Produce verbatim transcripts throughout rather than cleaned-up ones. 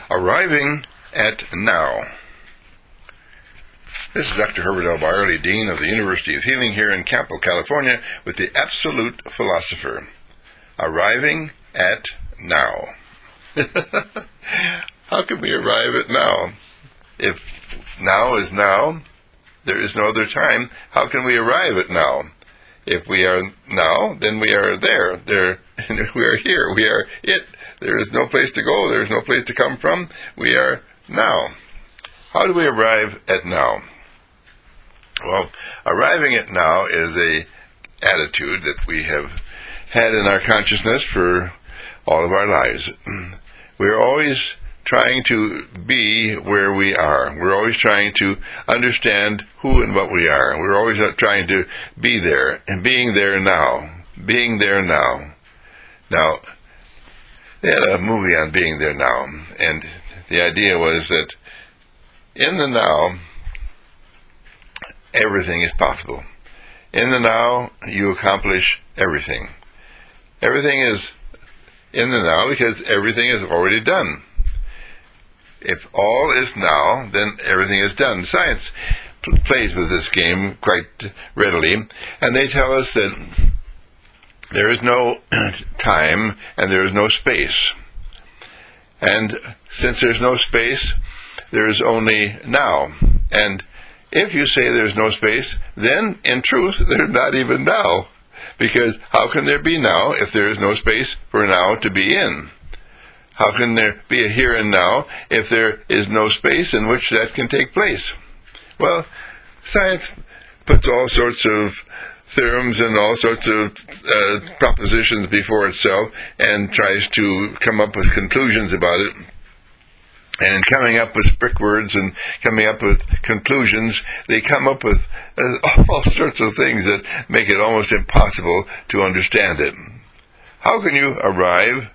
Arriving at Now. This is Doctor Herbert L. Byerly, Dean of the University of Healing here in Campo, California, with the Absolute Philosopher. Arriving at Now. How can we arrive at now? If now is now, there is no other time. How can we arrive at now? If we are now, then we are there. There, we are here. We are it. There is no place to go. There is no place to come from. We are now. How do we arrive at now? Well, arriving at now is a attitude that we have had in our consciousness for all of our lives. We are always trying to be where we are. We're always trying to understand who and what we are. We're always trying to be there, and being there now. Being there now. Now, they had a movie on being there now, and the idea was that in the now, everything is possible. In the now, you accomplish everything. Everything is in the now because everything is already done. If all is now, then everything is done. Science pl- plays with this game quite readily, and they tell us that there is no time and there is no space. And since there's no space, there is only now. And if you say there's no space, then in truth, there's not even now. Because how can there be now if there is no space for now to be in? How can there be a here and now if there is no space in which that can take place? Well, science puts all sorts of theorems and all sorts of uh, propositions before itself and tries to come up with conclusions about it. And in coming up with brick words and coming up with conclusions, they come up with uh, all sorts of things that make it almost impossible to understand it. How can you arrive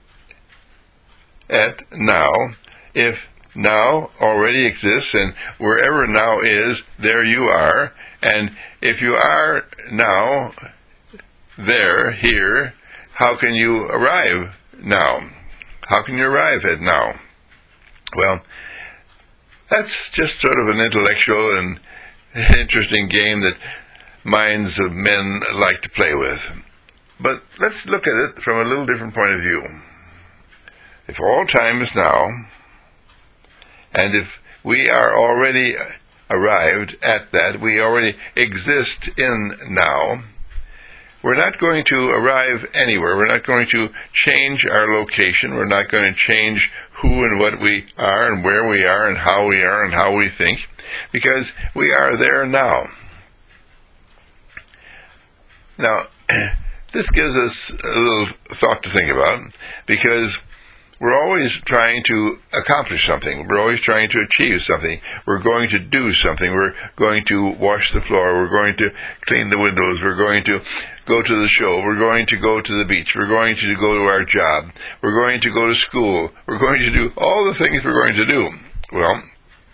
at now if now already exists, and wherever now is, there you are? And if you are now there, here, how can you arrive now? How can you arrive at now? Well, that's just sort of an intellectual and interesting game that minds of men like to play with. But let's look at it from a little different point of view. If all time is now, and if we are already arrived at that, we already exist in now, we're not going to arrive anywhere. We're not going to change our location. We're not going to change who and what we are and where we are and how we are and how we think, because we are there now. Now, this gives us a little thought to think about, because we're always trying to accomplish something. We're always trying to achieve something. We're going to do something. We're going to wash the floor. We're going to clean the windows. We're going to go to the show. We're going to go to the beach. We're going to go to our job. We're going to go to school. We're going to do all the things we're going to do. Well,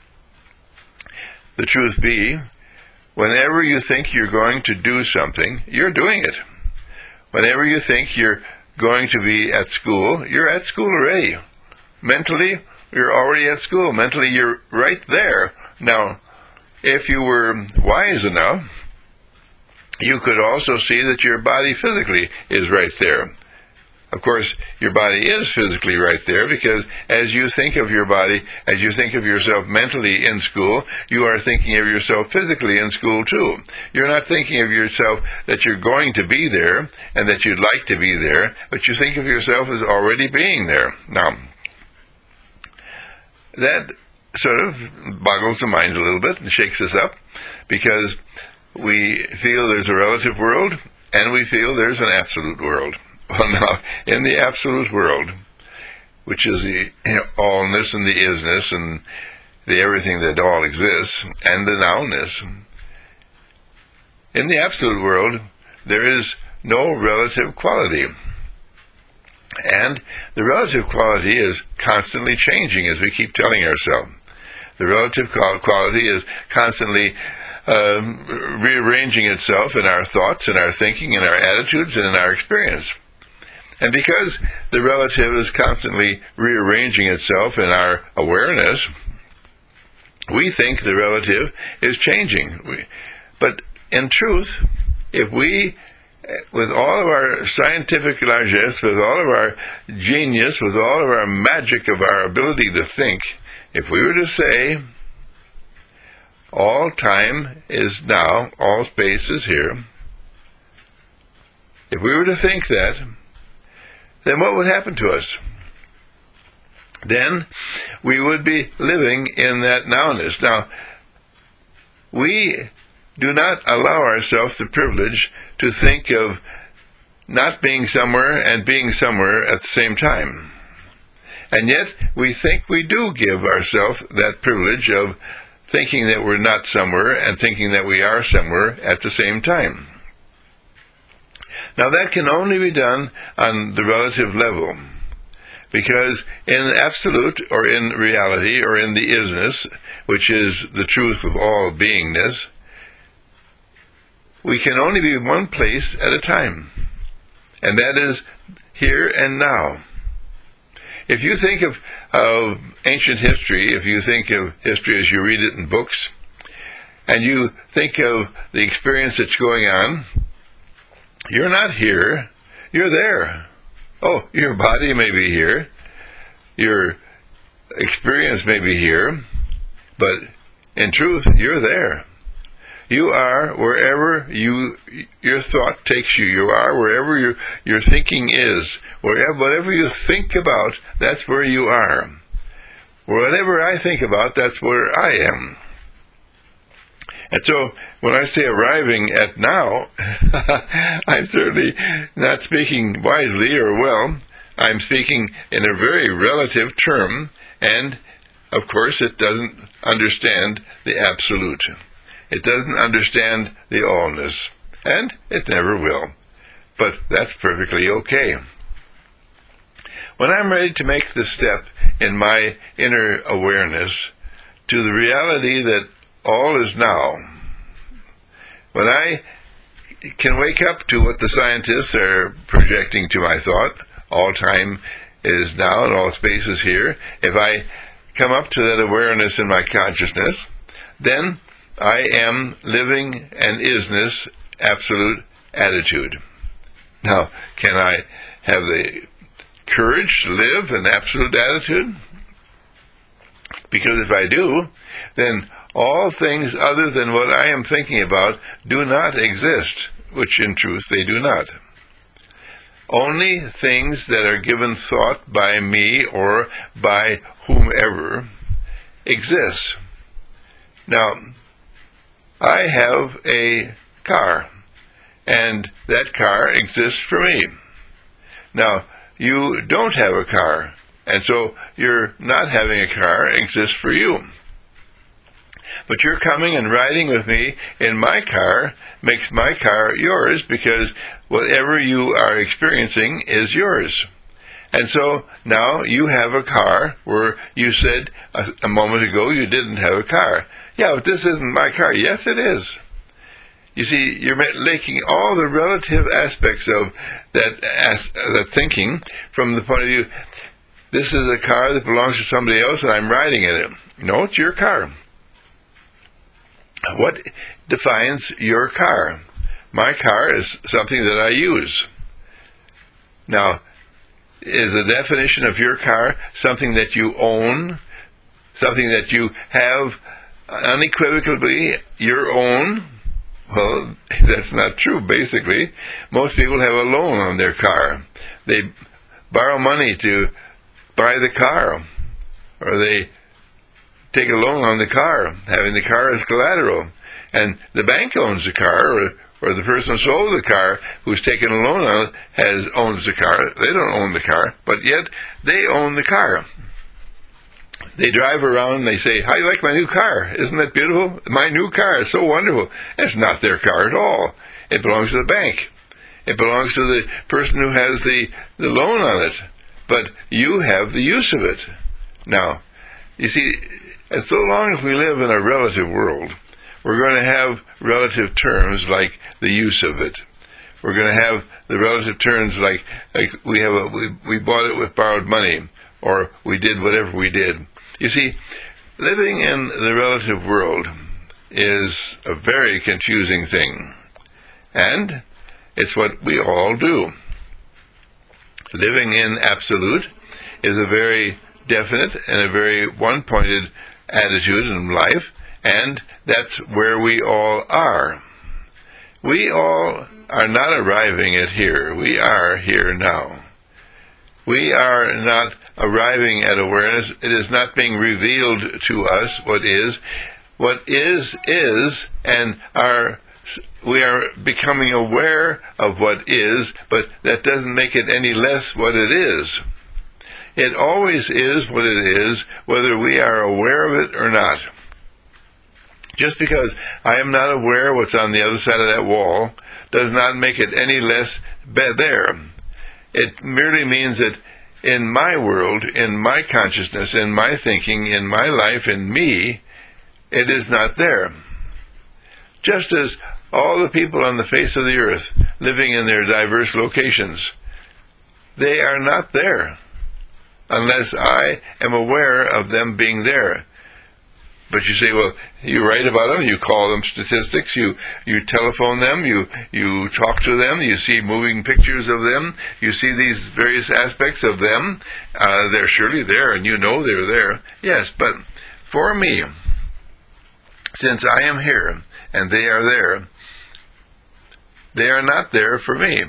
the truth be, whenever you think you're going to do something, you're doing it. Whenever you think you're going to be at school, you're at school already. Mentally, you're already at school. Mentally, you're right there. Now, if you were wise enough, you could also see that your body physically is right there. Of course, your body is physically right there, because as you think of your body, as you think of yourself mentally in school, you are thinking of yourself physically in school too. You're not thinking of yourself that you're going to be there and that you'd like to be there, but you think of yourself as already being there. Now, that sort of boggles the mind a little bit and shakes us up, because we feel there's a relative world and we feel there's an absolute world. Well, now, in the absolute world, which is the allness and the isness and the everything that all exists, and the nowness, in the absolute world, there is no relative quality. And the relative quality is constantly changing, as we keep telling ourselves. The relative quality is constantly um, rearranging itself in our thoughts, in our thinking, in our attitudes, and in our experience. And because the relative is constantly rearranging itself in our awareness, we think the relative is changing. We, but in truth, if we, with all of our scientific largesse, with all of our genius, with all of our magic of our ability to think, if we were to say, all time is now, all space is here, if we were to think that, then what would happen to us? Then we would be living in that nowness. Now, we do not allow ourselves the privilege to think of not being somewhere and being somewhere at the same time. And yet, we think we do give ourselves that privilege of thinking that we're not somewhere and thinking that we are somewhere at the same time. Now, that can only be done on the relative level, because in absolute, or in reality, or in the isness, which is the truth of all beingness, we can only be one place at a time, and that is here and now. If you think of, of ancient history, if you think of history as you read it in books, and you think of the experience that's going on, you're not here, you're there. Oh, your body may be here, your experience may be here, but in truth, you're there. You are wherever you your thought takes you. You are wherever your your thinking is. Wherever, whatever you think about, that's where you are. Whatever I think about, that's where I am. And so, when I say arriving at now, I'm certainly not speaking wisely or well. I'm speaking in a very relative term, and, of course, it doesn't understand the absolute. It doesn't understand the allness, and it never will. But that's perfectly okay. When I'm ready to make the step in my inner awareness to the reality that all is now, when I can wake up to what the scientists are projecting to my thought, all time is now and all space is here, if I come up to that awareness in my consciousness, then I am living an isness absolute attitude. Now, can I have the courage to live an absolute attitude? Because if I do, then all things other than what I am thinking about do not exist, which in truth they do not. Only things that are given thought by me or by whomever exist. Now, I have a car, and that car exists for me. Now, you don't have a car, and so your not having a car exists for you. But your coming and riding with me in my car makes my car yours, because whatever you are experiencing is yours. And so now you have a car where you said a, a moment ago you didn't have a car. Yeah, but this isn't my car. Yes, it is. You see, you're making all the relative aspects of that, as, that thinking from the point of view, this is a car that belongs to somebody else and I'm riding in it. No, it's your car. What defines your car? My car is something that I use. Now, is the definition of your car something that you own, something that you have unequivocally your own? Well, that's not true, basically. Most people have a loan on their car. They borrow money to buy the car, or they take a loan on the car, having the car as collateral. And the bank owns the car, or, or the person who sold the car, who's taken a loan on it, has owns the car. They don't own the car, but yet they own the car. They drive around and they say, "How do you like my new car? Isn't that beautiful? My new car is so wonderful." It's not their car at all. It belongs to the bank. It belongs to the person who has the, the loan on it. But you have the use of it. Now, you see, and so long as we live in a relative world, we're going to have relative terms like the use of it. We're going to have the relative terms like like we have a, we we bought it with borrowed money, or we did whatever we did. You see, living in the relative world is a very confusing thing, and it's what we all do. Living in absolute is a very definite and a very one-pointed attitude in life, and that's where we all are. We all are not arriving at here. We are here now. We are not arriving at awareness. It is not being revealed to us what is. What is, is, and our we are becoming aware of what is, but that doesn't make it any less what it is. It always is what it is, whether we are aware of it or not. Just because I am not aware what's on the other side of that wall does not make it any less there. It merely means that in my world, in my consciousness, in my thinking, in my life, in me, it is not there. Just as all the people on the face of the earth living in their diverse locations, they are not there unless I am aware of them being there. But you say, well, you write about them, you call them statistics, you, you telephone them, you, you talk to them, you see moving pictures of them, you see these various aspects of them. Uh, they're surely there, and you know they're there. Yes, but for me, since I am here and they are there, they are not there for me.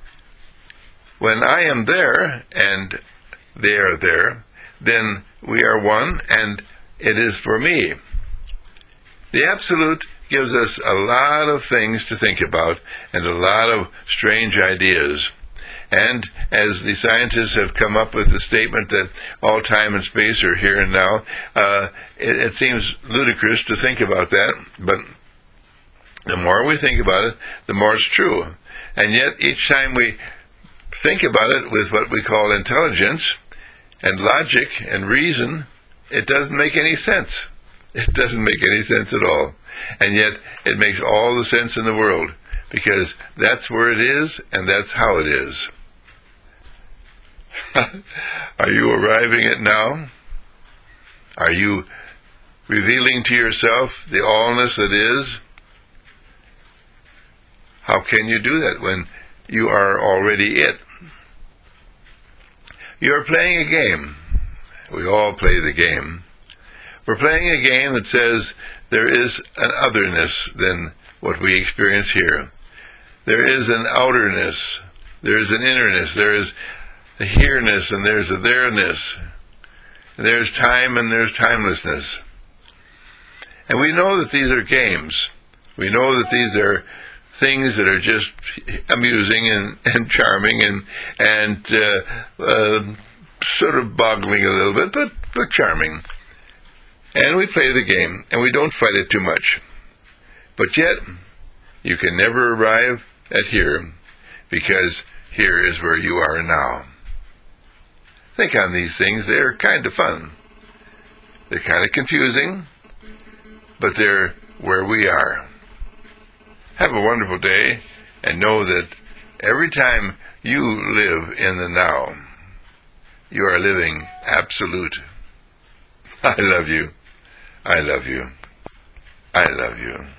When I am there and they are there, then we are one, and it is for me. The Absolute gives us a lot of things to think about and a lot of strange ideas. And as the scientists have come up with the statement that all time and space are here and now, uh, it, it seems ludicrous to think about that, but the more we think about it, the more it's true. And yet each time we think about it with what we call intelligence and logic and reason, it doesn't make any sense. It doesn't make any sense at all. And yet it makes all the sense in the world, because that's where it is and that's how it is. Are you arriving at now? Are you revealing to yourself the allness that is? How can you do that when you are already it? You are playing a game. We all play the game. We're playing a game that says there is an otherness than what we experience here. There is an outerness. There is an innerness. There is a here-ness and there's a there-ness. There's time and there's timelessness. And we know that these are games. We know that these are things that are just amusing and, and charming and, and uh, uh, sort of boggling a little bit, but, but charming. And we play the game, and we don't fight it too much. But yet, you can never arrive at here, because here is where you are now. Think on these things. They're kind of fun. They're kind of confusing, but they're where we are. Have a wonderful day, and know that every time you live in the now, you are living absolute. I love you. I love you. I love you.